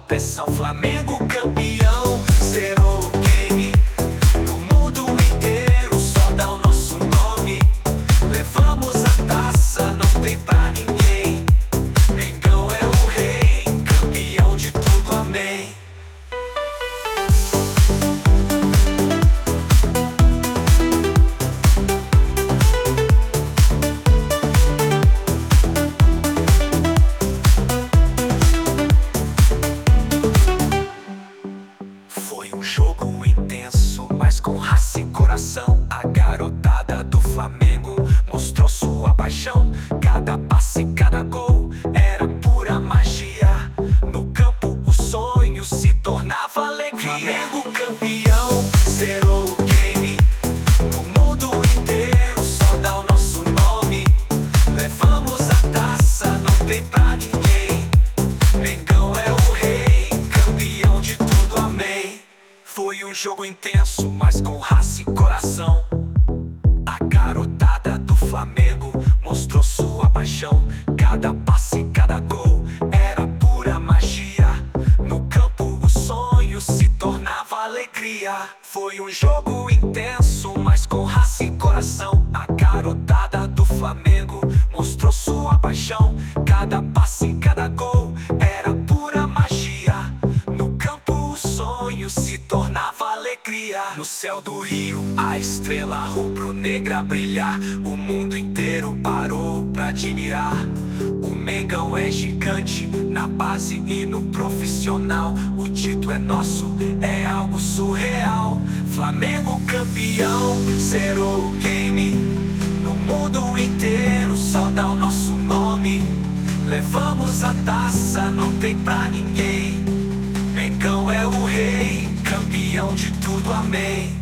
pressão. Flamengo campeão, zerou o game. No mundo inteiro só dá o nosso nome. Levamos a taça, não tem pra ninguém. Mengão é o rei, campeão de tudo, amém. Foi um jogo intenso, mas com raça e coração. A garotada do Flamengo mostrou sua paixão. Cada passe, cada gol era pura magia. No campo o sonho se tornava alegria. Flamengo campeão, zerou o game. No mundo inteiro só dá o nosso nome. Levamos a taça, não tem pra ninguém. Mengão é o rei, campeão de tudo, amém. Foi um jogo intenso, mas com raça e coração. A garotada do Flamengo mostrou sua paixão. Cada passe, cada gol era pura magia. No campo o sonho se tornava alegria. Foi um jogo intenso, mas com raça e coração. A garotada do Flamengo mostrou sua paixão. Cada passe, cada gol era pura magia. No campo o sonho se tornava alegria. No céu do Rio, a estrela rubro-negra brilhar. O mundo inteiro parou pra admirar. O Mengão é gigante na base e no profissional. O título é nosso, é algo surreal. Flamengo campeão, zerou o game. No mundo inteiro só dá o nosso nome. Levamos a taça, não tem pra ninguém. Mengão é o rei, campeão de tudo, amém.